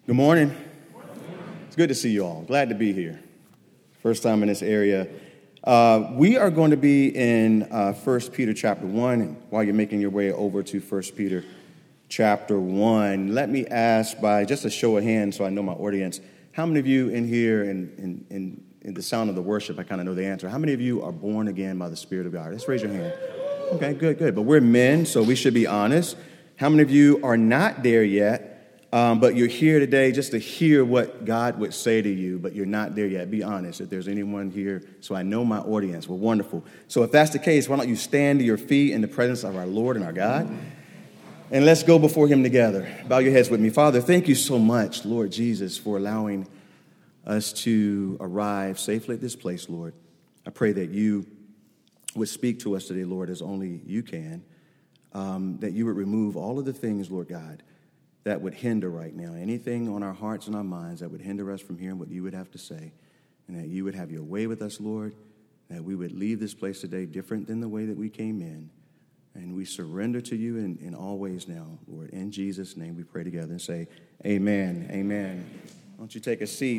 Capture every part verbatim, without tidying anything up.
Good morning. It's good to see you all. Glad to be here. First time in this area. Uh, we are going to be in uh, First Peter chapter one. And while you're making your way over to First Peter chapter one, let me ask by just a show of hands so I know my audience, how many of you in here, in, in, in, in the sound of the worship, I kind of know the answer. How many of you are born again by the Spirit of God? Let's raise your hand. Okay, good, good. But we're men, so we should be honest. How many of you are not there yet? Um, but you're here today just to hear what God would say to you, but you're not there yet. Be honest if there's anyone here, so I know my audience. Well, wonderful. So if that's the case, why don't you stand to your feet in the presence of our Lord and our God, and let's go before him together. Bow your heads with me. Father, thank you so much, Lord Jesus, for allowing us to arrive safely at this place, Lord. I pray that you would speak to us today, Lord, as only you can, um, that you would remove all of the things, Lord God, that would hinder right now, anything on our hearts and our minds that would hinder us from hearing what you would have to say, and that you would have your way with us, Lord, that we would leave this place today different than the way that we came in, and we surrender to you in, in all ways now, Lord. In Jesus' name we pray together and say, amen, amen. Why don't you take a seat?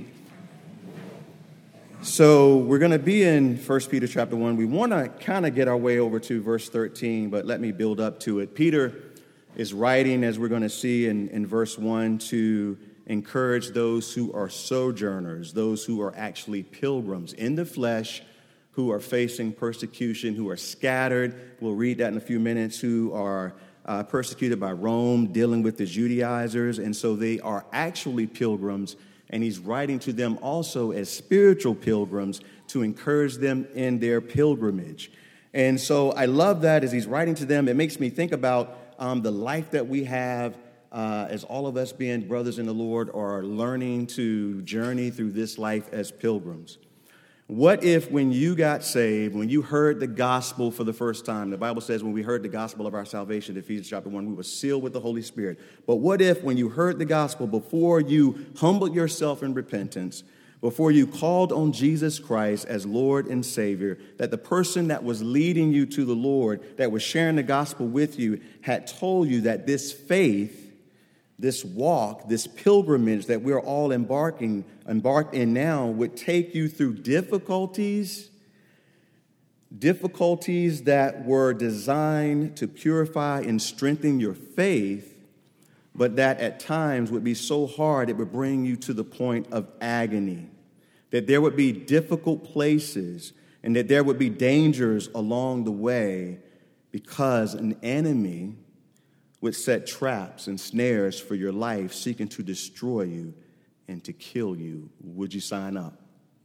So we're going to be in First Peter chapter one. We want to kind of get our way over to verse thirteen, but let me build up to it. Peter is writing, as we're going to see in, in verse one, to encourage those who are sojourners, those who are actually pilgrims in the flesh, who are facing persecution, who are scattered. We'll read that in a few minutes, who are uh, persecuted by Rome, dealing with the Judaizers. And so they are actually pilgrims. And he's writing to them also as spiritual pilgrims to encourage them in their pilgrimage. And so I love that as he's writing to them. It makes me think about Um, the life that we have uh, as all of us being brothers in the Lord are learning to journey through this life as pilgrims. What if when you got saved, when you heard the gospel for the first time, the Bible says when we heard the gospel of our salvation, Ephesians chapter one, we were sealed with the Holy Spirit. But what if when you heard the gospel, before you humbled yourself in repentance, before you called on Jesus Christ as Lord and Savior, that the person that was leading you to the Lord, that was sharing the gospel with you, had told you that this faith, this walk, this pilgrimage that we're all embarking, embarked in now would take you through difficulties, difficulties that were designed to purify and strengthen your faith, but that at times would be so hard it would bring you to the point of agony, that there would be difficult places and that there would be dangers along the way because an enemy would set traps and snares for your life seeking to destroy you and to kill you. Would you sign up?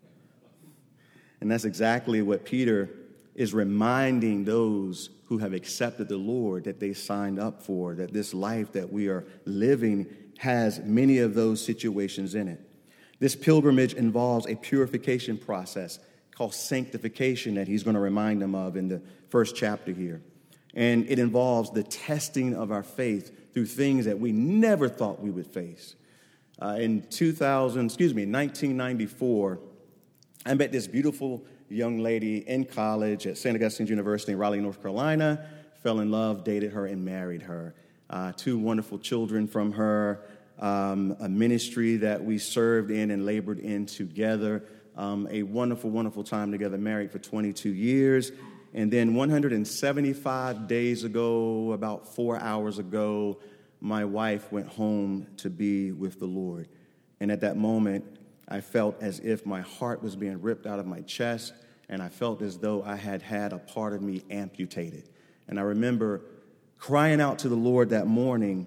And that's exactly what Peter is reminding those who have accepted the Lord that they signed up for, that this life that we are living has many of those situations in it. This pilgrimage involves a purification process called sanctification that he's going to remind them of in the first chapter here. And it involves the testing of our faith through things that we never thought we would face. Uh, in two thousand, excuse me, nineteen ninety-four, I met this beautiful young lady in college at Saint Augustine's University in Raleigh, North Carolina, fell in love, dated her, and married her. Uh, two wonderful children from her, um, a ministry that we served in and labored in together, um, a wonderful, wonderful time together, married for twenty-two years. And then one hundred seventy-five days ago, about four hours ago, my wife went home to be with the Lord. And at that moment, I felt as if my heart was being ripped out of my chest, and I felt as though I had had a part of me amputated. And I remember crying out to the Lord that morning,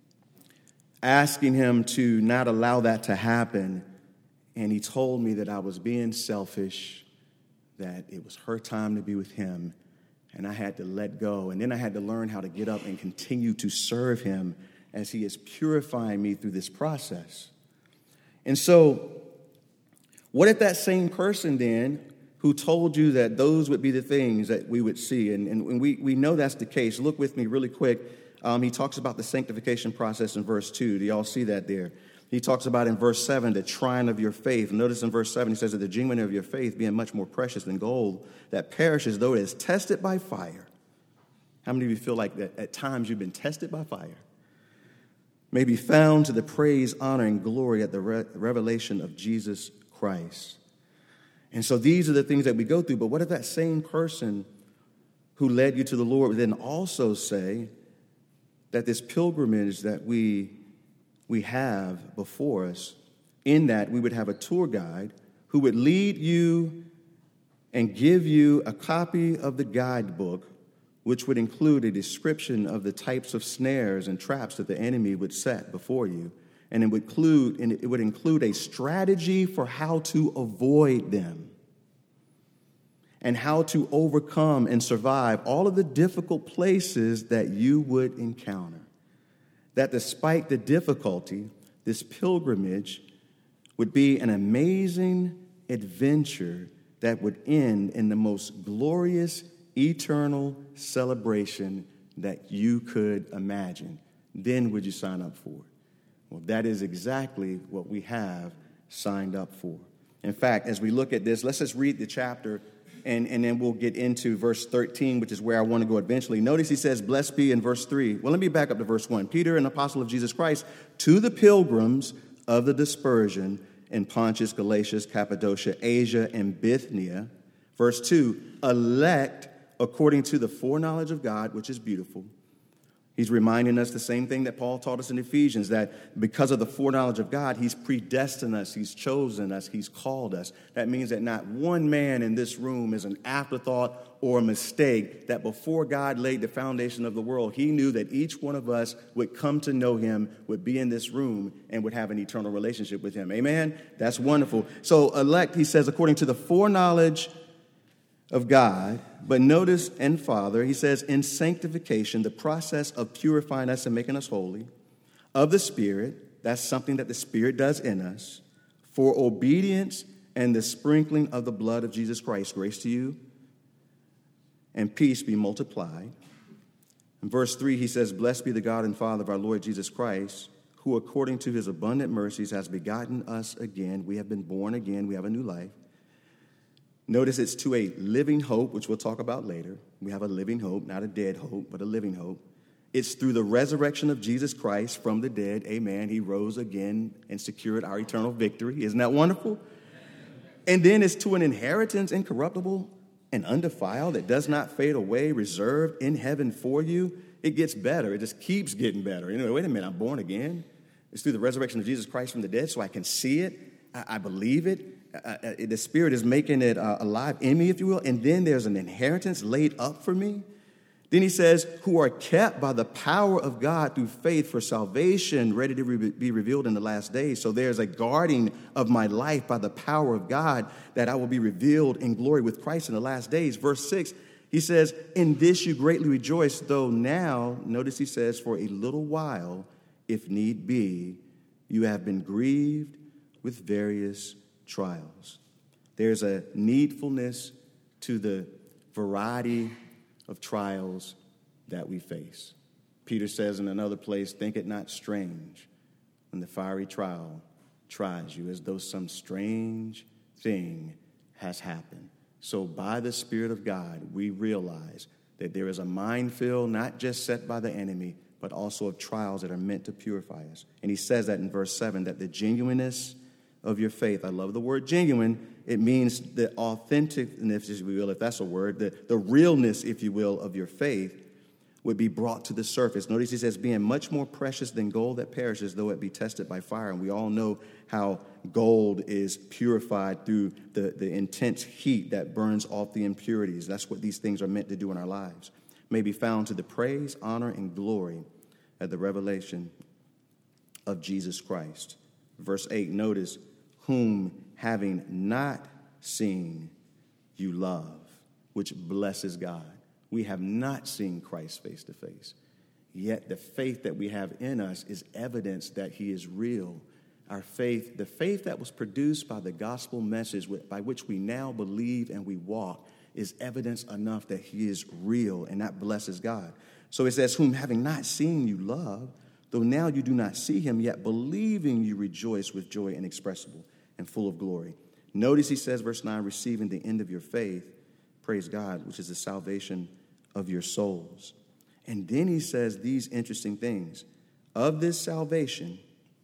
asking him to not allow that to happen. And he told me that I was being selfish, that it was her time to be with him, and I had to let go. And then I had to learn how to get up and continue to serve him as he is purifying me through this process. And so, what if that same person then who told you that those would be the things that we would see, and, and we, we know that's the case. Look with me really quick. Um, he talks about the sanctification process in verse two. Do y'all see that there? He talks about in verse seven, the trying of your faith. Notice in verse seven, he says that the genuine of your faith being much more precious than gold that perishes, though it is tested by fire. How many of you feel like that at times you've been tested by fire? may be found to the praise, honor, and glory at the re- revelation of Jesus Christ. And so these are the things that we go through. But what if that same person who led you to the Lord would then also say that this pilgrimage that we, we have before us, in that we would have a tour guide who would lead you and give you a copy of the guidebook, which would include a description of the types of snares and traps that the enemy would set before you. And it would include, and it would include a strategy for how to avoid them and how to overcome and survive all of the difficult places that you would encounter. That despite the difficulty, this pilgrimage would be an amazing adventure that would end in the most glorious, eternal celebration that you could imagine. Then would you sign up for it? Well, that is exactly what we have signed up for. In fact, as we look at this, let's just read the chapter, and, and then we'll get into verse thirteen, which is where I want to go eventually. Notice he says, blessed be in verse three. Well, let me back up to verse one. Peter, an apostle of Jesus Christ, to the pilgrims of the dispersion in Pontus, Galatia, Cappadocia, Asia, and Bithynia. Verse two, elect according to the foreknowledge of God, which is beautiful. He's reminding us the same thing that Paul taught us in Ephesians, that because of the foreknowledge of God, he's predestined us, he's chosen us, he's called us. That means that not one man in this room is an afterthought or a mistake, that before God laid the foundation of the world, he knew that each one of us would come to know him, would be in this room, and would have an eternal relationship with him. Amen? That's wonderful. So elect, he says, according to the foreknowledge of God, but notice, and Father, he says, in sanctification, the process of purifying us and making us holy, of the Spirit, that's something that the Spirit does in us, for obedience and the sprinkling of the blood of Jesus Christ. Grace to you and peace be multiplied. In verse three, he says, blessed be the God and Father of our Lord Jesus Christ, who according to his abundant mercies has begotten us again. We have been born again. We have a new life. Notice it's to a living hope, which we'll talk about later. We have a living hope, not a dead hope, but a living hope. It's through the resurrection of Jesus Christ from the dead. Amen. He rose again and secured our eternal victory. Isn't that wonderful? And then it's to an inheritance incorruptible and undefiled that does not fade away, reserved in heaven for you. It gets better. It just keeps getting better. You know, wait a minute, I'm born again. It's through the resurrection of Jesus Christ from the dead, so I can see it. I, I believe it. Uh, uh, the Spirit is making it uh, alive in me, if you will. And then there's an inheritance laid up for me. Then he says, who are kept by the power of God through faith for salvation, ready to re- be revealed in the last days. So there's a guarding of my life by the power of God, that I will be revealed in glory with Christ in the last days. Verse six, he says, in this you greatly rejoice, though now, notice he says, for a little while, if need be, you have been grieved with various trials. There's a needfulness to the variety of trials that we face. Peter says in another place, think it not strange when the fiery trial tries you, as though some strange thing has happened. So by the Spirit of God, we realize that there is a minefield not just set by the enemy, but also of trials that are meant to purify us. And he says that in verse seven, that the genuineness of your faith. I love the word genuine. It means the authenticness, if you will, if that's a word, the, the realness, if you will, of your faith would be brought to the surface. Notice he says, being much more precious than gold that perishes, though it be tested by fire. And we all know how gold is purified through the, the intense heat that burns off the impurities. That's what these things are meant to do in our lives. May be found to the praise, honor, and glory at the revelation of Jesus Christ. Verse eight, notice, whom having not seen you love, which blesses God. We have not seen Christ face to face, yet the faith that we have in us is evidence that he is real. Our faith, the faith that was produced by the gospel message by which we now believe and we walk, is evidence enough that he is real, and that blesses God. So it says, whom having not seen you love, though now you do not see him, yet believing you rejoice with joy inexpressible and full of glory. Notice he says, verse nine, receiving the end of your faith, praise God, which is the salvation of your souls. And then he says these interesting things, of this salvation,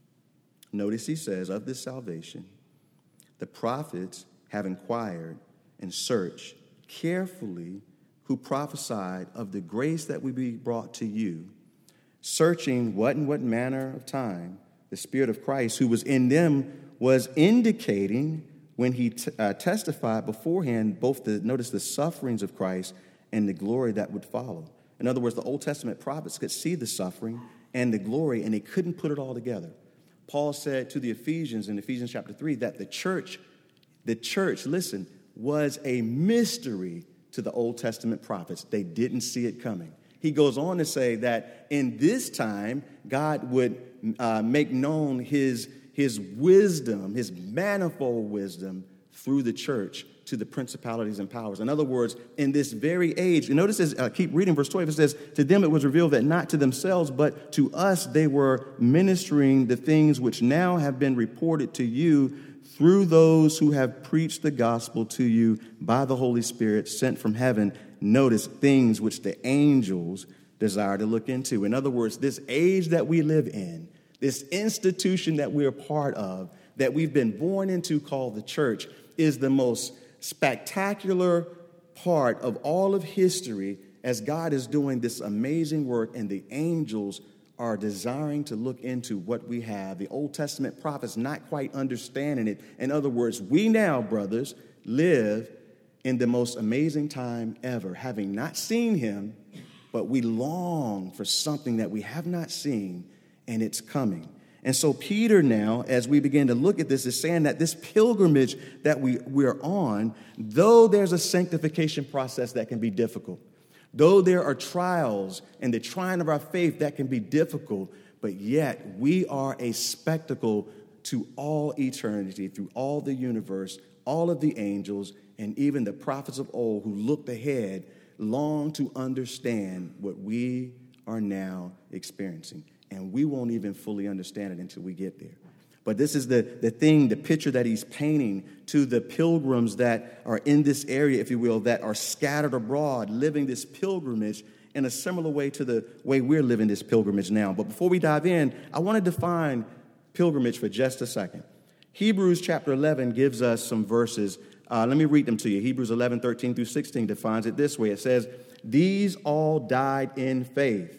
notice he says, of this salvation, the prophets have inquired and searched carefully who prophesied of the grace that would be brought to you, searching what and what manner of time the Spirit of Christ who was in them was indicating when he t- uh, testified beforehand both the, notice, the sufferings of Christ and the glory that would follow. In other words, the Old Testament prophets could see the suffering and the glory, and they couldn't put it all together. Paul said to the Ephesians in Ephesians chapter three that the church, the church, listen, was a mystery to the Old Testament prophets. They didn't see it coming. He goes on to say that in this time, God would uh, make known his, his wisdom, his manifold wisdom through the church to the principalities and powers. In other words, in this very age, you notice, this, uh, keep reading verse twelve, it says, to them it was revealed that not to themselves, but to us they were ministering the things which now have been reported to you through those who have preached the gospel to you by the Holy Spirit sent from heaven. Notice things which the angels desire to look into. In other words, this age that we live in, this institution that we're a part of, that we've been born into called the church, is the most spectacular part of all of history as God is doing this amazing work and the angels are desiring to look into what we have. The Old Testament prophets not quite understanding it. In other words, we now, brothers, live in the most amazing time ever, having not seen him, but we long for something that we have not seen, and it's coming. And so Peter now, as we begin to look at this, is saying that this pilgrimage that we, we're on, though there's a sanctification process that can be difficult, though there are trials and the trying of our faith that can be difficult, but yet we are a spectacle to all eternity, through all the universe, all of the angels, and even the prophets of old who looked ahead long to understand what we are now experiencing. And we won't even fully understand it until we get there. But this is the, the thing, the picture that he's painting to the pilgrims that are in this area, if you will, that are scattered abroad, living this pilgrimage in a similar way to the way we're living this pilgrimage now. But before we dive in, I want to define pilgrimage for just a second. Hebrews chapter eleven gives us some verses. Uh, let me read them to you. Hebrews eleven, thirteen through sixteen defines it this way. It says, these all died in faith,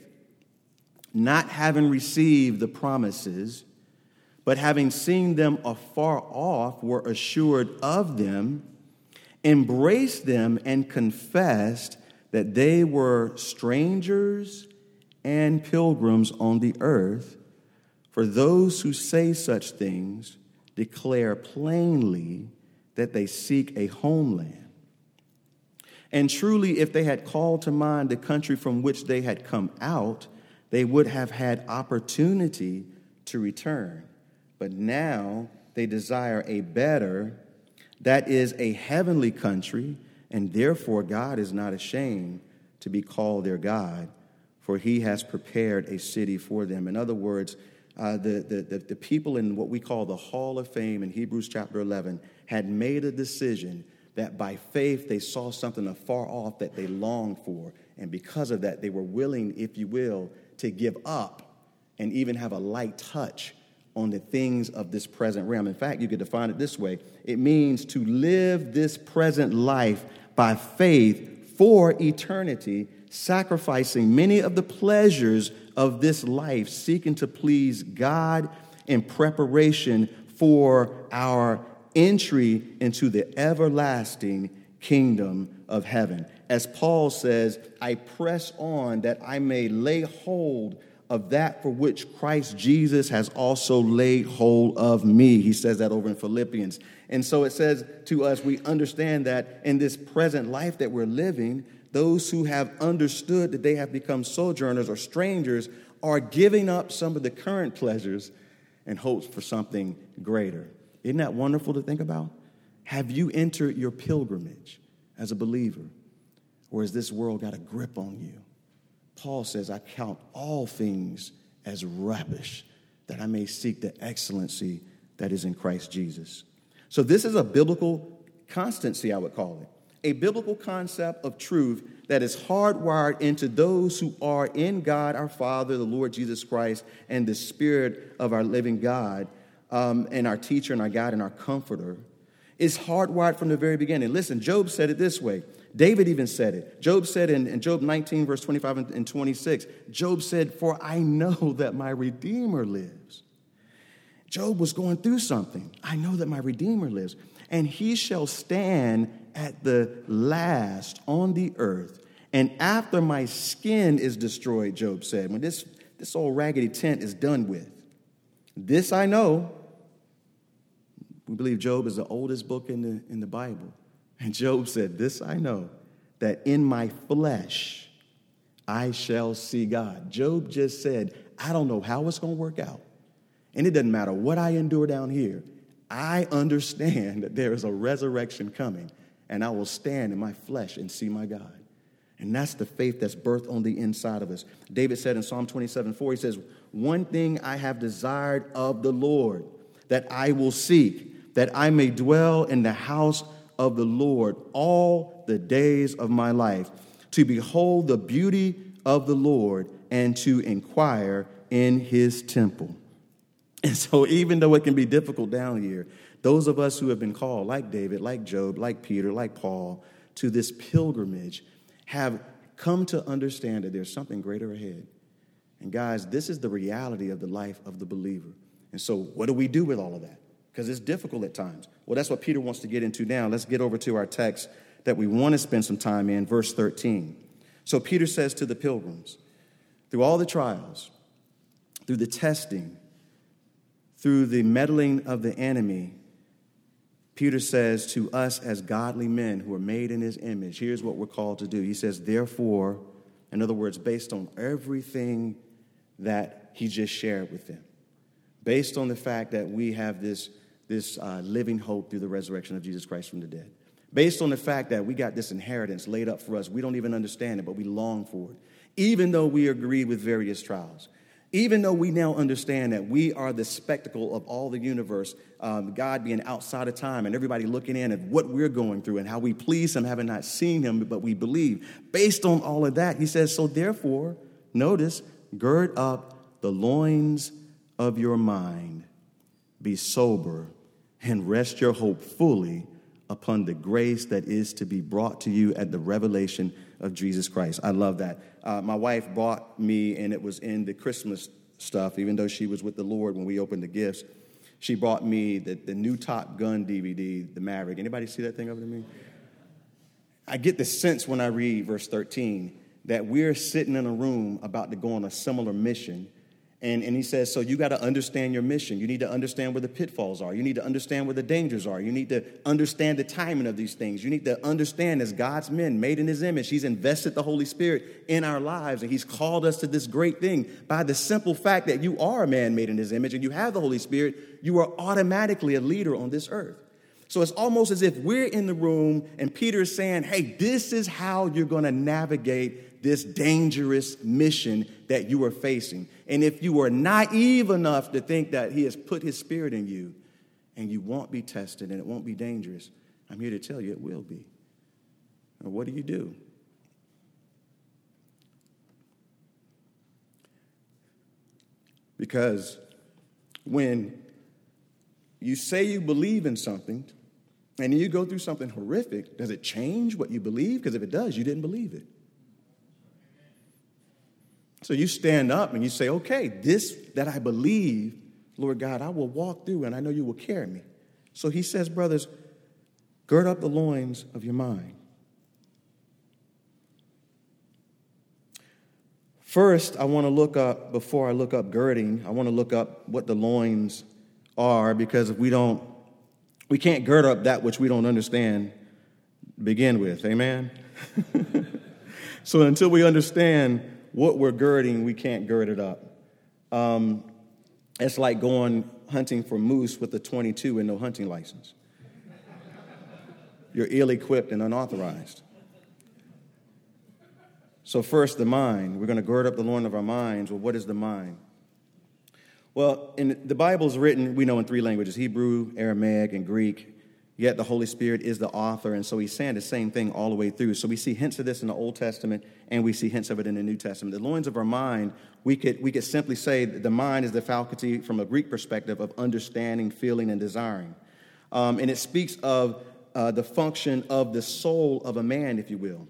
not having received the promises, but having seen them afar off, were assured of them, embraced them, and confessed that they were strangers and pilgrims on the earth. For those who say such things declare plainly that they seek a homeland. And truly, if they had called to mind the country from which they had come out, they would have had opportunity to return. But now they desire a better, that is a heavenly country, and therefore God is not ashamed to be called their God, for he has prepared a city for them. In other words, uh, the, the, the, the people in what we call the Hall of Fame in Hebrews chapter eleven had made a decision that by faith they saw something afar off that they longed for. And because of that, they were willing, if you will, to give up and even have a light touch on the things of this present realm. In fact, you could define it this way. It means to live this present life by faith for eternity, sacrificing many of the pleasures of this life, seeking to please God in preparation for our entry into the everlasting kingdom of heaven. As Paul says, I press on that I may lay hold of that for which Christ Jesus has also laid hold of me. He says that over in Philippians. And so it says to us, we understand that in this present life that we're living, those who have understood that they have become sojourners or strangers are giving up some of the current pleasures and hopes for something greater. Isn't that wonderful to think about? Have you entered your pilgrimage as a believer? Or has this world got a grip on you? Paul says, I count all things as rubbish, that I may seek the excellency that is in Christ Jesus. So this is a biblical constancy, I would call it. a biblical concept of truth that is hardwired into those who are in God, our Father, the Lord Jesus Christ, and the Spirit of our living God, um, and our teacher and our guide and our comforter, is hardwired from the very beginning. Listen, Job said it this way. David even said it. Job said in, in Job nineteen, verse twenty-five and twenty-six, Job said, "For I know that my Redeemer lives." Job was going through something. I know that my Redeemer lives, and he shall stand at the last on the earth. And after my skin is destroyed, Job said, when this, this old raggedy tent is done with, this I know. We believe Job is the oldest book in the, in the Bible. And Job said, this I know, that in my flesh I shall see God. Job just said, I don't know how it's going to work out. And it doesn't matter what I endure down here. I understand that there is a resurrection coming, and I will stand in my flesh and see my God. And that's the faith that's birthed on the inside of us. David said in Psalm twenty-seven four, he says, one thing I have desired of the Lord, that I will seek, that I may dwell in the house of the Lord all the days of my life, to behold the beauty of the Lord and to inquire in his temple. And so even though it can be difficult down here, those of us who have been called, like David, like Job, like Peter, like Paul, to this pilgrimage, have come to understand that there's something greater ahead. And guys, this is the reality of the life of the believer. And so what do we do with all of that? Because it's difficult at times. Well, that's what Peter wants to get into now. Let's get over to our text that we want to spend some time in, verse thirteen. So Peter says to the pilgrims, through all the trials, through the testing, through the meddling of the enemy, Peter says to us as godly men who are made in his image, here's what we're called to do. He says, therefore, in other words, based on everything that he just shared with them, based on the fact that we have this, this uh, living hope through the resurrection of Jesus Christ from the dead, based on the fact that we got this inheritance laid up for us, we don't even understand it, but we long for it, even though we agree with various trials. Even though we now understand that we are the spectacle of all the universe, um, God being outside of time and everybody looking in at what we're going through and how we please him, having not seen him, but we believe. Based on all of that, he says, so therefore, notice, gird up the loins of your mind, be sober, and rest your hope fully upon the grace that is to be brought to you at the revelation of Jesus Christ. I love that. Uh, my wife brought me, and it was in the Christmas stuff, even though she was with the Lord when we opened the gifts. She brought me the, the new Top Gun D V D, The Maverick. Anybody see that thing over to me? I get the sense when I read verse thirteen that we're sitting in a room about to go on a similar mission. And, and he says, so you got to understand your mission. You need to understand where the pitfalls are. You need to understand where the dangers are. You need to understand the timing of these things. You need to understand, as God's men made in his image, he's invested the Holy Spirit in our lives, and he's called us to this great thing. By the simple fact that you are a man made in his image and you have the Holy Spirit, you are automatically a leader on this earth. So it's almost as if we're in the room and Peter is saying, hey, this is how you're going to navigate this dangerous mission that you are facing. And if you are naive enough to think that he has put his spirit in you and you won't be tested and it won't be dangerous, I'm here to tell you it will be. Now, what do you do? Because when you say you believe in something and you go through something horrific, does it change what you believe? Because if it does, you didn't believe it. So you stand up and you say, okay, this that I believe, Lord God, I will walk through and I know you will carry me. So he says, brothers, gird up the loins of your mind. First, I want to look up, before I look up girding, I want to look up what the loins are, because if we don't, we can't gird up that which we don't understand to begin with. Amen? So until we understand what we're girding, we can't gird it up. Um, it's like going hunting for moose with a twenty-two and no hunting license. You're ill-equipped and unauthorized. So first, the mind. We're going to gird up the loin of our minds. Well, what is the mind? Well, in the Bible is written, we know, in three languages, Hebrew, Aramaic, and Greek. yet the Holy Spirit is the author. And so he's saying the same thing all the way through. So we see hints of this in the Old Testament, and we see hints of it in the New Testament. The loins of our mind, we could we could simply say that the mind is the faculty from a Greek perspective of understanding, feeling, and desiring. Um, and it speaks of uh, the function of the soul of a man, if you will.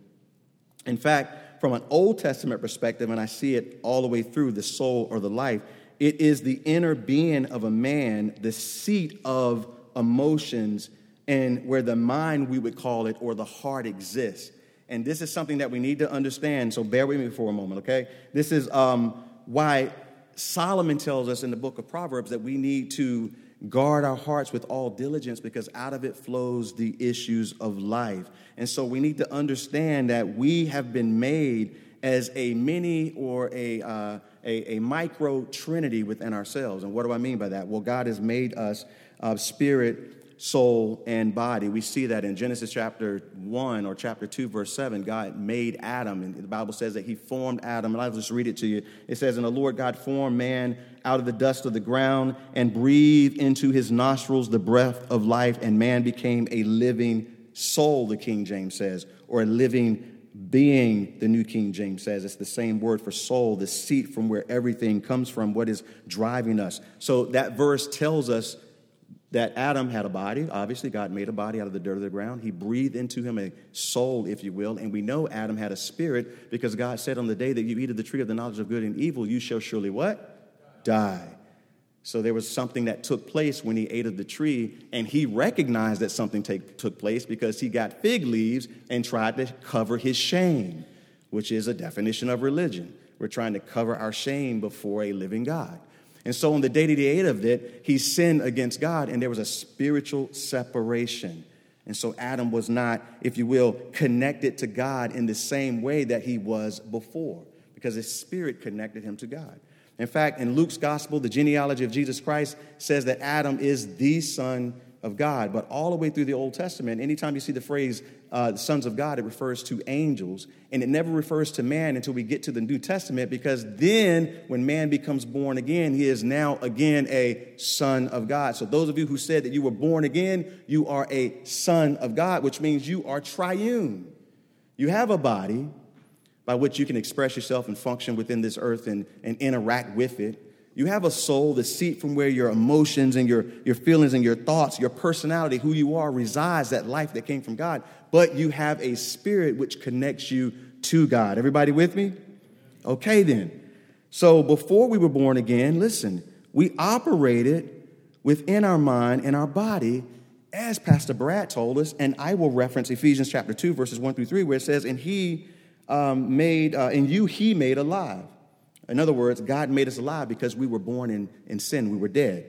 In fact, from an Old Testament perspective, and I see it all the way through, the soul or the life, it is the inner being of a man, the seat of emotions, and where the mind, we would call it, or the heart exists. And this is something that we need to understand, so bear with me for a moment, okay? This is um, why Solomon tells us in the book of Proverbs that we need to guard our hearts with all diligence, because out of it flows the issues of life. And so we need to understand that we have been made as a mini or a, uh, a, a micro trinity within ourselves. And what do I mean by that? Well, God has made us uh, spirit, soul, and body. We see that in Genesis chapter one or chapter two, verse seven. God made Adam, and the Bible says that he formed Adam. And I'll just read it to you. It says, "And the Lord God formed man out of the dust of the ground and breathed into his nostrils the breath of life, and man became a living soul," the King James says, or a living being, the New King James says. It's the same word for soul, the seat from where everything comes from, what is driving us. So that verse tells us that Adam had a body. Obviously, God made a body out of the dirt of the ground. He breathed into him a soul, if you will. And we know Adam had a spirit, because God said, on the day that you eat of the tree of the knowledge of good and evil, you shall surely what? Die. So there was something that took place when he ate of the tree, and he recognized that something take, took place because he got fig leaves and tried to cover his shame, which is a definition of religion. We're trying to cover our shame before a living God. And so on the day that he ate of it, he sinned against God, and there was a spiritual separation. And so Adam was not, if you will, connected to God in the same way that he was before, because his spirit connected him to God. In fact, in Luke's gospel, the genealogy of Jesus Christ says that Adam is the son of God. But all the way through the Old Testament, anytime you see the phrase uh, the sons of God, it refers to angels. And it never refers to man until we get to the New Testament, because then when man becomes born again, he is now again a son of God. So those of you who said that you were born again, you are a son of God, which means you are triune. You have a body by which you can express yourself and function within this earth and, and interact with it. You have a soul, the seat from where your emotions and your, your feelings and your thoughts, your personality, who you are, resides, that life that came from God. But you have a spirit which connects you to God. Everybody with me? Okay, then. So before we were born again, listen, we operated within our mind and our body, as Pastor Brad told us, and I will reference Ephesians chapter two, verses one through three, where it says, and he um, made, uh, in you he made alive. In other words, God made us alive because we were born in, in sin. We were dead.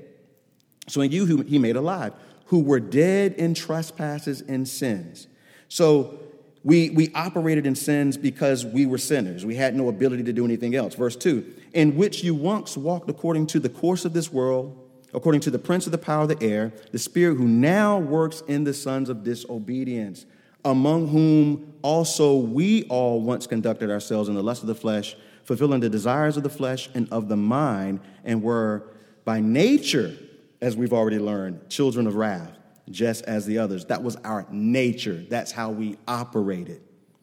So in you, who he made alive, who were dead in trespasses and sins. So we, we operated in sins because we were sinners. We had no ability to do anything else. Verse two, in which you once walked according to the course of this world, according to the prince of the power of the air, the spirit who now works in the sons of disobedience, among whom also we all once conducted ourselves in the lust of the flesh, fulfilling the desires of the flesh and of the mind, and were by nature, as we've already learned, children of wrath, just as the others. That was our nature. That's how we operated.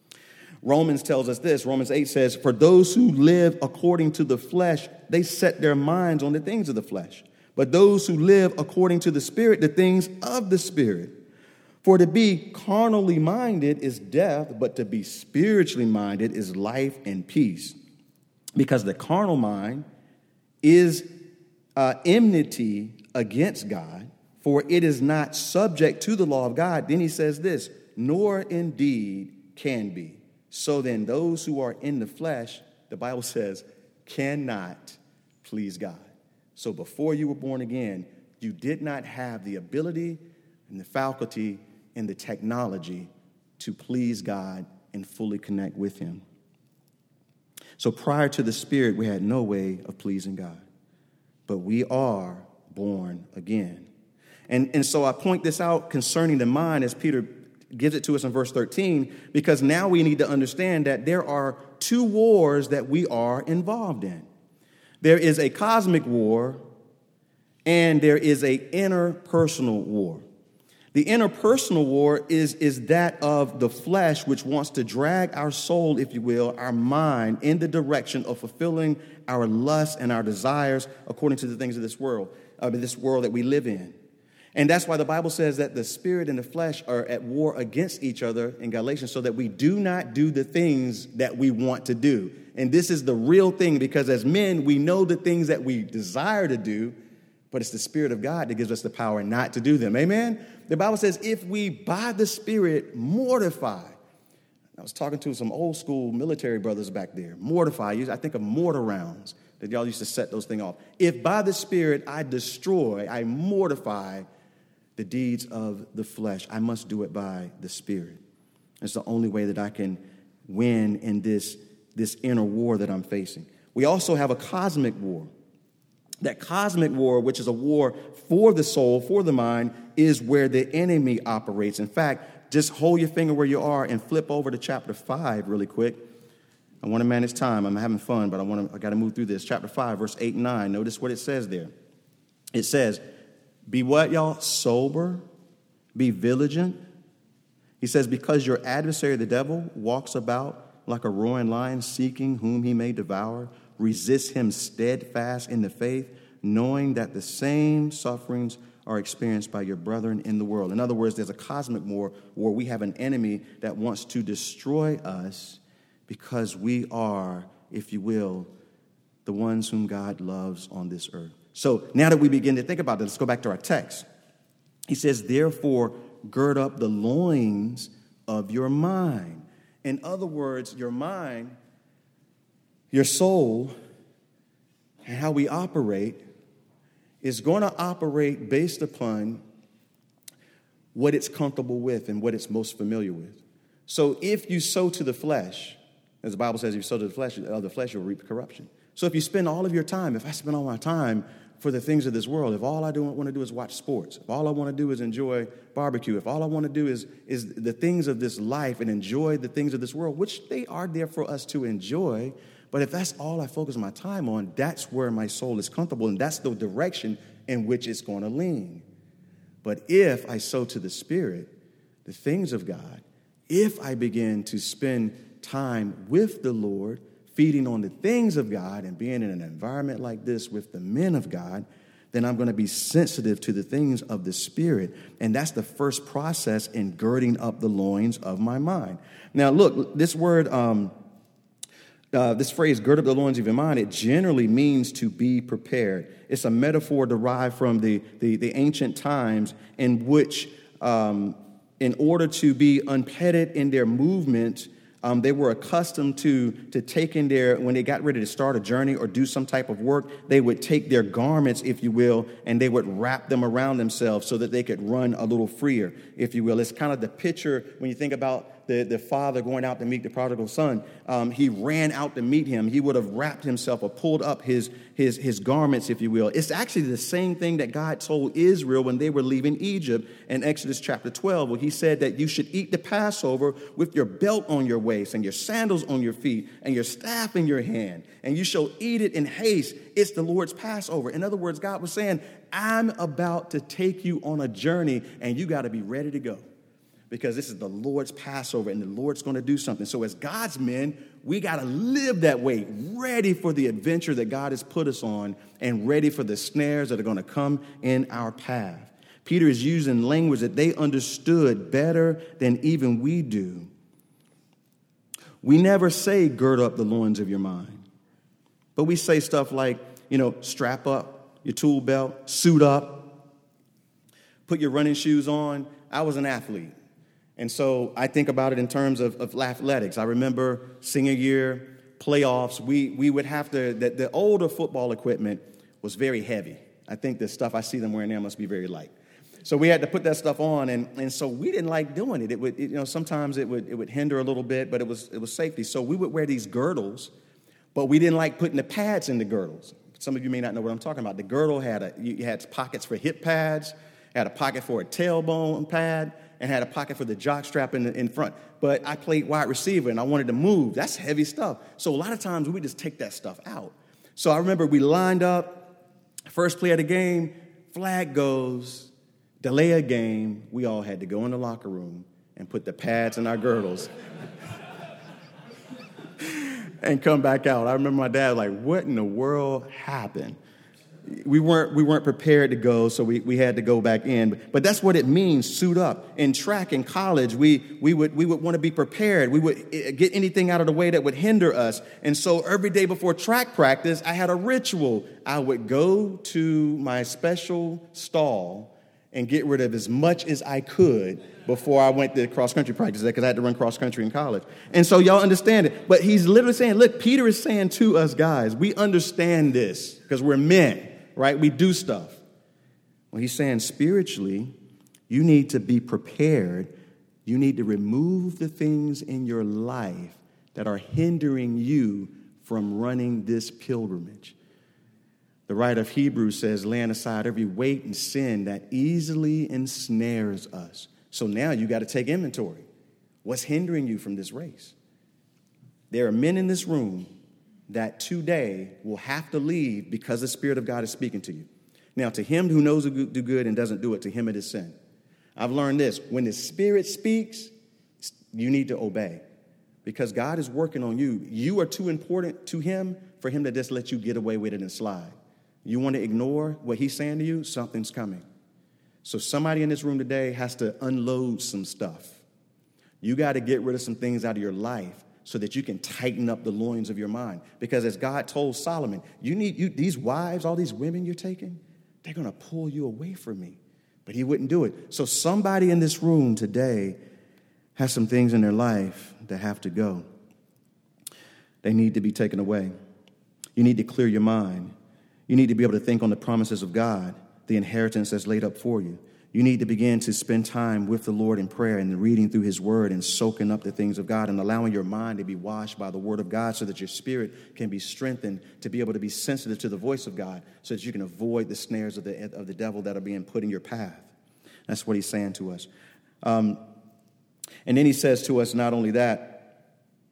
Romans tells us this. Romans eight says, for those who live according to the flesh, they set their minds on the things of the flesh. But those who live according to the Spirit, the things of the Spirit. For to be carnally minded is death, but to be spiritually minded is life and peace. Because the carnal mind is uh, enmity against God, for it is not subject to the law of God. Then he says this, nor indeed can be. So then those who are in the flesh, the Bible says, cannot please God. So before you were born again, you did not have the ability and the faculty and the technology to please God and fully connect with him. So prior to the Spirit, we had no way of pleasing God. But we are born again. And, and so I point this out concerning the mind as Peter gives it to us in verse thirteen, because now we need to understand that there are two wars that we are involved in. There is a cosmic war and there is an interpersonal war. The interpersonal war is, is that of the flesh, which wants to drag our soul, if you will, our mind, in the direction of fulfilling our lusts and our desires according to the things of this world, of this world that we live in. And that's why the Bible says that the spirit and the flesh are at war against each other in Galatians, so that we do not do the things that we want to do. And this is the real thing, because as men, we know the things that we desire to do, but it's the Spirit of God that gives us the power not to do them. Amen? The Bible says if we, by the Spirit, mortify. I was talking to some old school military brothers back there. Mortify. I think of mortar rounds that y'all used to set those things off. If by the Spirit I destroy, I mortify the deeds of the flesh, I must do it by the Spirit. It's the only way that I can win in this, this inner war that I'm facing. We also have a cosmic war. That cosmic war, which is a war for the soul, for the mind, is where the enemy operates. In fact, just hold your finger where you are and flip over to chapter five really quick. I want to manage time. I'm having fun, but I want to. I got to move through this. Chapter five, verse eight and nine. Notice what it says there. It says, "Be what, y'all? Sober, be vigilant." He says, "Because your adversary, the devil, walks about like a roaring lion, seeking whom he may devour. Resist him steadfast in the faith, knowing that the same sufferings are experienced by your brethren in the world." In other words, there's a cosmic war where we have an enemy that wants to destroy us because we are, if you will, the ones whom God loves on this earth. So now that we begin to think about this, let's go back to our text. He says, "Therefore, gird up the loins of your mind." In other words, your mind, your soul, and how we operate is going to operate based upon what it's comfortable with and what it's most familiar with. So if you sow to the flesh, as the Bible says, if you sow to the flesh, of the flesh, you'll reap corruption. So if you spend all of your time, if I spend all my time for the things of this world, if all I do, want to do is watch sports, if all I want to do is enjoy barbecue, if all I want to do is, is the things of this life and enjoy the things of this world, which they are there for us to enjoy, but if that's all I focus my time on, that's where my soul is comfortable, and that's the direction in which it's going to lean. But if I sow to the Spirit, the things of God, if I begin to spend time with the Lord, feeding on the things of God and being in an environment like this with the men of God, then I'm going to be sensitive to the things of the Spirit. And that's the first process in girding up the loins of my mind. Now, look, this word, um, uh, this phrase, gird up the loins of your mind, it generally means to be prepared. It's a metaphor derived from the, the, the ancient times in which, um, in order to be unpetted in their movement, Um, they were accustomed to, to taking their, when they got ready to start a journey or do some type of work, they would take their garments, if you will, and they would wrap them around themselves so that they could run a little freer, if you will. It's kind of the picture when you think about the, the father going out to meet the prodigal son. Um, he ran out to meet him. He would have wrapped himself or pulled up his, his, his garments, if you will. It's actually the same thing that God told Israel when they were leaving Egypt in Exodus chapter twelve, where he said that you should eat the Passover with your belt on your waist and your sandals on your feet and your staff in your hand, and you shall eat it in haste. It's the Lord's Passover. In other words, God was saying, I'm about to take you on a journey, and you got to be ready to go, because this is the Lord's Passover, and the Lord's going to do something. So as God's men, we got to live that way, ready for the adventure that God has put us on and ready for the snares that are going to come in our path. Peter is using language that they understood better than even we do. We never say, gird up the loins of your mind. But we say stuff like, you know, strap up your tool belt, suit up, put your running shoes on. I was an athlete. And so I think about it in terms of, of athletics. I remember senior year playoffs, we, we would have to, the, the older football equipment was very heavy. I think the stuff I see them wearing now must be very light. So we had to put that stuff on, and, and so we didn't like doing it. It would, it, you know, sometimes it would it would hinder a little bit, but it was it was safety. So we would wear these girdles, but we didn't like putting the pads in the girdles. Some of you may not know what I'm talking about. The girdle had a you had pockets for hip pads, had a pocket for a tailbone pad, and had a pocket for the jock strap in the, in front. But I played wide receiver, and I wanted to move. That's heavy stuff. So a lot of times we just take that stuff out. So I remember we lined up, first play of the game, flag goes. delay a game, we all had to go in the locker room and put the pads in our girdles and come back out. I remember my dad like, what in the world happened? We weren't we weren't prepared to go, so we, we had to go back in. But that's what it means, suit up. In track in college, we we would we would want to be prepared. We would get anything out of the way that would hinder us. And so every day before track practice, I had a ritual. I would go to my special stall and get rid of as much as I could before I went to cross-country practice, because I had to run cross-country in college. And so y'all understand it. But he's literally saying, look, Peter is saying to us guys, we understand this because we're men. Right? We do stuff. Well, he's saying spiritually, you need to be prepared. You need to remove the things in your life that are hindering you from running this pilgrimage. The writer of Hebrews says, laying aside every weight and sin that easily ensnares us. So now you got to take inventory. What's hindering you from this race? There are men in this room that today will have to leave because the Spirit of God is speaking to you. Now, to him who knows to do good and doesn't do it, to him it is sin. I've learned this. When the Spirit speaks, you need to obey because God is working on you. You are too important to him for him to just let you get away with it and slide. You want to ignore what he's saying to you, something's coming. So somebody in this room today has to unload some stuff. You got to get rid of some things out of your life so that you can tighten up the loins of your mind. Because as God told Solomon, you need you these wives, all these women you're taking, they're going to pull you away from me. But he wouldn't do it. So somebody in this room today has some things in their life that have to go. They need to be taken away. You need to clear your mind. You need to be able to think on the promises of God, the inheritance that's laid up for you. You need to begin to spend time with the Lord in prayer and reading through his word and soaking up the things of God and allowing your mind to be washed by the word of God so that your spirit can be strengthened to be able to be sensitive to the voice of God so that you can avoid the snares of the, of the devil that are being put in your path. That's what he's saying to us. Um, and then he says to us not only that,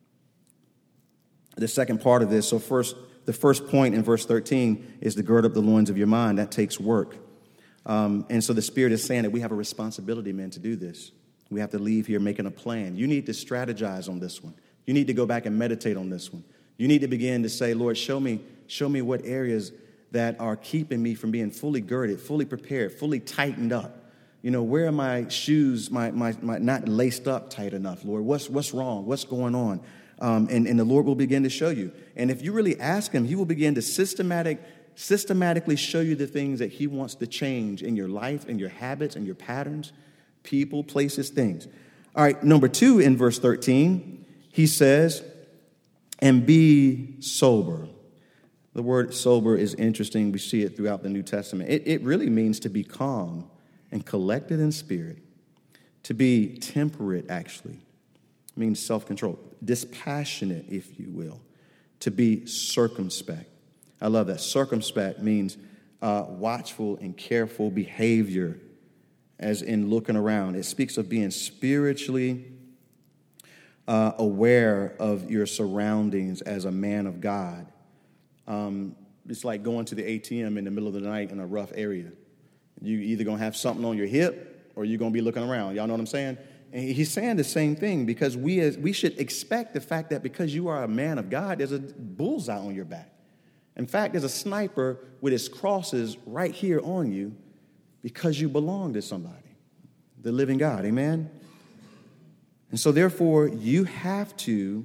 the second part of this, so first, the first point in verse thirteen is to gird up the loins of your mind. That takes work. Um, and so the Spirit is saying that we have a responsibility, man, to do this. We have to leave here making a plan. You need to strategize on this one. You need to go back and meditate on this one. You need to begin to say, Lord, show me, show me what areas that are keeping me from being fully girded, fully prepared, fully tightened up. You know, where are my shoes, my, my, my not laced up tight enough, Lord? What's, what's wrong? What's going on? Um, and, and the Lord will begin to show you. And if you really ask him, he will begin to systematic systematically show you the things that he wants to change in your life, in your habits, and your patterns, people, places, things. All right, number two in verse thirteen, he says, and be sober. The word sober is interesting. We see it throughout the New Testament. It, it really means to be calm and collected in spirit, to be temperate, actually. It means self-control, dispassionate, if you will, to be circumspect. I love that. Circumspect means uh, watchful and careful behavior, as in looking around. It speaks of being spiritually uh, aware of your surroundings as a man of God. Um, it's like going to the A T M in the middle of the night in a rough area. You either going to have something on your hip or you're going to be looking around. Y'all know what I'm saying? And he's saying the same thing because we as we should expect the fact that because you are a man of God, there's a bullseye on your back. In fact, there's a sniper with his crosses right here on you because you belong to somebody, the living God. Amen? And so therefore, you have to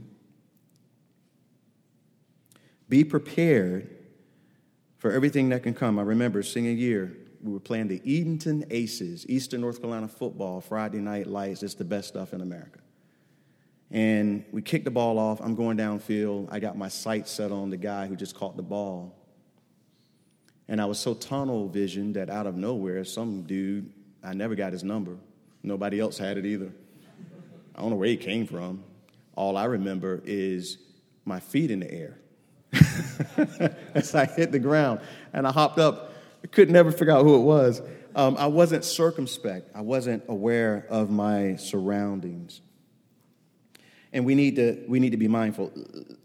be prepared for everything that can come. I remember singing a year, we were playing the Edenton Aces, Eastern North Carolina football, Friday night lights. It's the best stuff in America. And we kicked the ball off. I'm going downfield. I got my sights set on the guy who just caught the ball. And I was so tunnel visioned that out of nowhere, some dude, I never got his number. Nobody else had it either. I don't know where he came from. All I remember is my feet in the air as I hit the ground. And I hopped up. I could never figure out who it was. Um, I wasn't circumspect. I wasn't aware of my surroundings. And we need to we need to be mindful.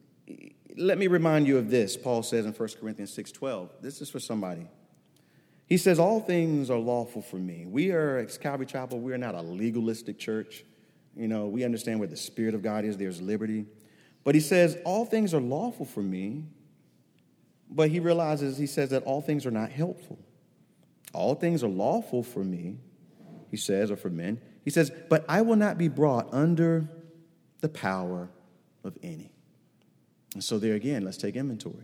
Let me remind you of this. Paul says in First Corinthians six twelve. This is for somebody. He says, all things are lawful for me. We are, at Calvary Chapel, we are not a legalistic church. You know, we understand where the Spirit of God is, there's liberty. But he says, all things are lawful for me. But he realizes, he says that all things are not helpful. All things are lawful for me, he says, or for men. He says, but I will not be brought under the power of any. And so there again, let's take inventory.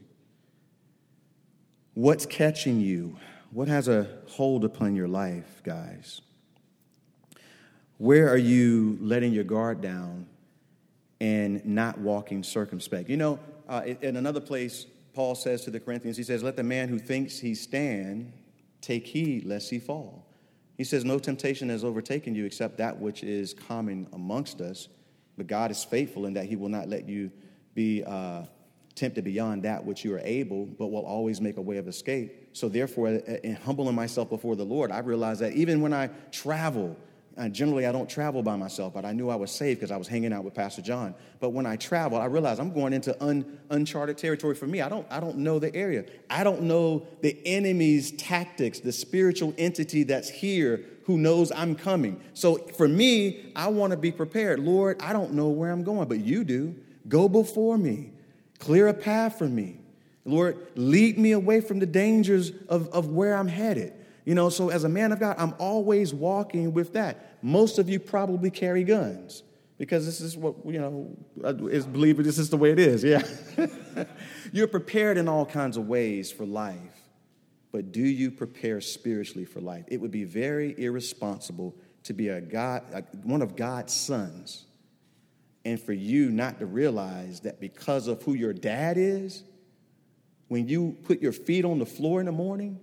What's catching you? What has a hold upon your life, guys? Where are you letting your guard down and not walking circumspect? You know, uh, in another place, Paul says to the Corinthians, he says, let the man who thinks he stand take heed lest he fall. He says, no temptation has overtaken you except that which is common amongst us. But God is faithful in that he will not let you be uh, tempted beyond that which you are able, but will always make a way of escape. So therefore, in humbling myself before the Lord, I realized that even when I travel, and generally I don't travel by myself, but I knew I was safe because I was hanging out with Pastor John. But when I travel, I realized I'm going into un, uncharted territory for me. I don't, I don't know the area. I don't know the enemy's tactics, the spiritual entity that's here who knows I'm coming. So for me, I want to be prepared. Lord, I don't know where I'm going, but you do. Go before me. Clear a path for me. Lord, lead me away from the dangers of, of where I'm headed. You know, so as a man of God, I'm always walking with that. Most of you probably carry guns because this is what, you know, as believers, this is the way it is. Yeah. You're prepared in all kinds of ways for life, but do you prepare spiritually for life? It would be very irresponsible to be a God, one of God's sons, and for you not to realize that because of who your dad is, when you put your feet on the floor in the morning,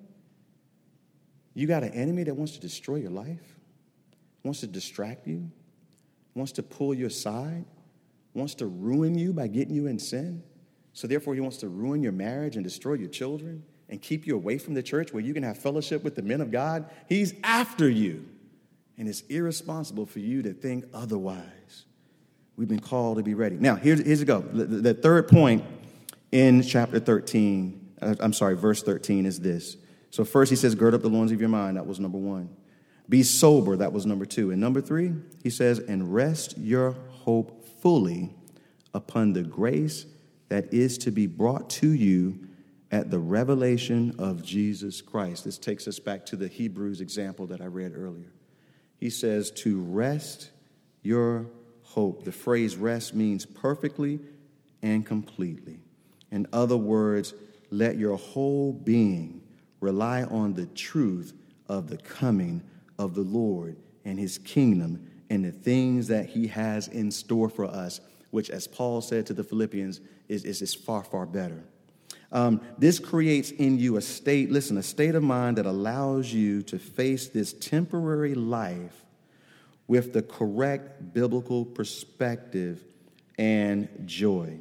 you got an enemy that wants to destroy your life, wants to distract you, wants to pull you aside, wants to ruin you by getting you in sin. So therefore, he wants to ruin your marriage and destroy your children and keep you away from the church where you can have fellowship with the men of God. He's after you. And it's irresponsible for you to think otherwise. We've been called to be ready. Now, here's, here's it go. The, the third point in chapter thirteen, uh, I'm sorry, verse thirteen is this. So first he says, gird up the loins of your mind. That was number one. Be sober. That was number two. And number three, he says, and rest your hope fully upon the grace that is to be brought to you at the revelation of Jesus Christ. This takes us back to the Hebrews example that I read earlier. He says to rest your hope. The phrase rest means perfectly and completely. In other words, let your whole being rely on the truth of the coming of the Lord and his kingdom and the things that he has in store for us, which, as Paul said to the Philippians, is, is, is far, far better. Um, this creates in you a state, listen, a state of mind that allows you to face this temporary life with the correct biblical perspective and joy.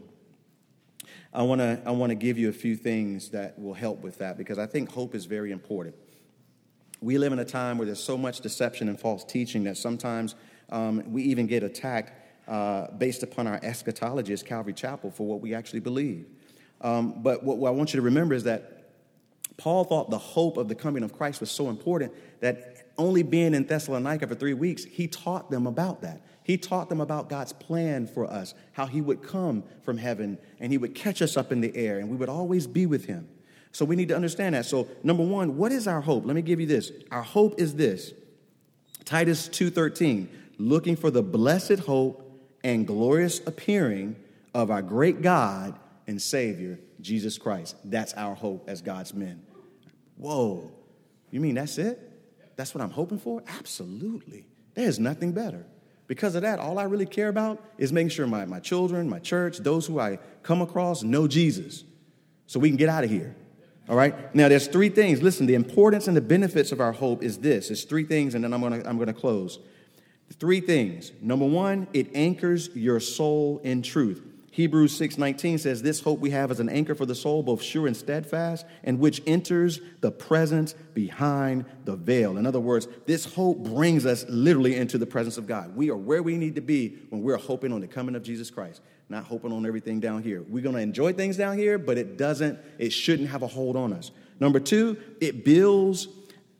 I want to I want to give you a few things that will help with that because I think hope is very important. We live in a time where there's so much deception and false teaching that sometimes um, we even get attacked uh, based upon our eschatology as Calvary Chapel for what we actually believe. Um, but what, what I want you to remember is that Paul thought the hope of the coming of Christ was so important that only being in Thessalonica for three weeks, he taught them about that. He taught them about God's plan for us, how he would come from heaven and he would catch us up in the air and we would always be with him. So we need to understand that. So number one, what is our hope? Let me give you this. Our hope is this. Titus two thirteen, looking for the blessed hope and glorious appearing of our great God and Savior, Jesus Christ. That's our hope as God's men. Whoa. You mean that's it? That's what I'm hoping for? Absolutely. There's nothing better. Because of that, all I really care about is making sure my, my children, my church, those who I come across know Jesus so we can get out of here. All right? Now, there's three things. Listen, the importance and the benefits of our hope is this. It's three things, and then I'm going to I'm going to close. Three things. Number one, it anchors your soul in truth. Hebrews six nineteen says, this hope we have as an anchor for the soul, both sure and steadfast, and which enters the presence behind the veil. In other words, this hope brings us literally into the presence of God. We are where we need to be when we're hoping on the coming of Jesus Christ, not hoping on everything down here. We're going to enjoy things down here, but it doesn't, it shouldn't have a hold on us. Number two, it builds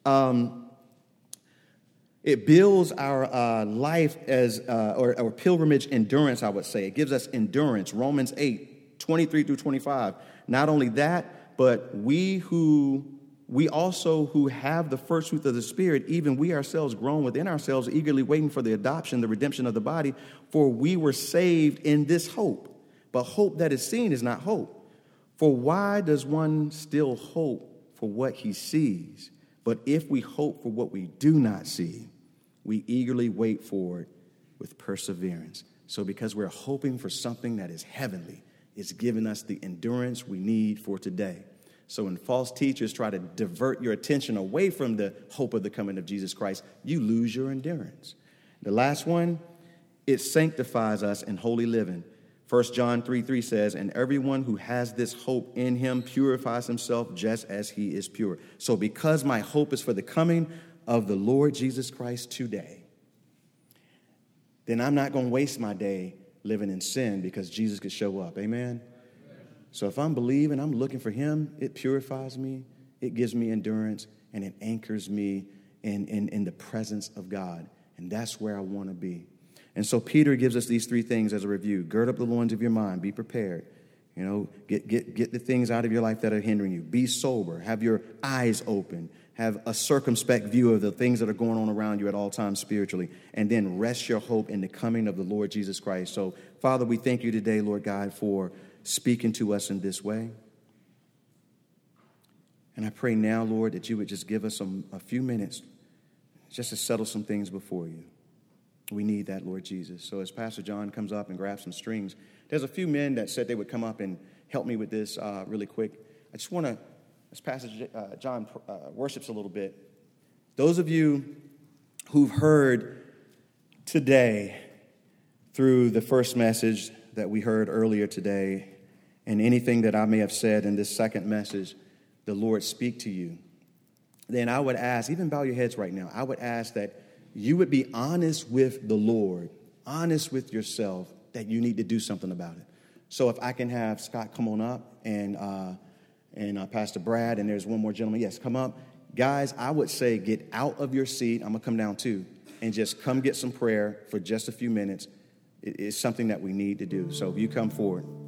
Um, it builds our uh, life as, uh, or, or pilgrimage endurance, I would say. It gives us endurance. Romans eight, twenty-three through twenty-five. Not only that, but we who, we also who have the first fruit of the Spirit, even we ourselves groan within ourselves, eagerly waiting for the adoption, the redemption of the body, for we were saved in this hope. But hope that is seen is not hope. For why does one still hope for what he sees? But if we hope for what we do not see, we eagerly wait for it with perseverance. So because we're hoping for something that is heavenly, it's giving us the endurance we need for today. So when false teachers try to divert your attention away from the hope of the coming of Jesus Christ, you lose your endurance. The last one, it sanctifies us in holy living. First John three three says, and everyone who has this hope in him purifies himself just as he is pure. So because my hope is for the coming of the Lord Jesus Christ today, then I'm not going to waste my day living in sin because Jesus could show up. Amen? So if I'm believing, I'm looking for him, it purifies me, it gives me endurance, and it anchors me in, in, in the presence of God. And that's where I want to be. And so Peter gives us these three things as a review. Gird up the loins of your mind. Be prepared. You know, get, get, get the things out of your life that are hindering you. Be sober. Have your eyes open. Have a circumspect view of the things that are going on around you at all times spiritually. And then rest your hope in the coming of the Lord Jesus Christ. So, Father, we thank you today, Lord God, for speaking to us in this way. And I pray now, Lord, that you would just give us some, a few minutes just to settle some things before you. We need that, Lord Jesus. So as Pastor John comes up and grabs some strings, there's a few men that said they would come up and help me with this uh, really quick. I just want to, as Pastor uh, John uh, worships a little bit, those of you who've heard today through the first message that we heard earlier today and anything that I may have said in this second message, the Lord speak to you, then I would ask, even bow your heads right now, I would ask that you would be honest with the Lord, honest with yourself that you need to do something about it. So if I can have Scott come on up and uh, and uh, Pastor Brad, and there's one more gentleman. Yes, come up. Guys, I would say get out of your seat. I'm going to come down too. And just come get some prayer for just a few minutes. It, it's something that we need to do. So if you come forward.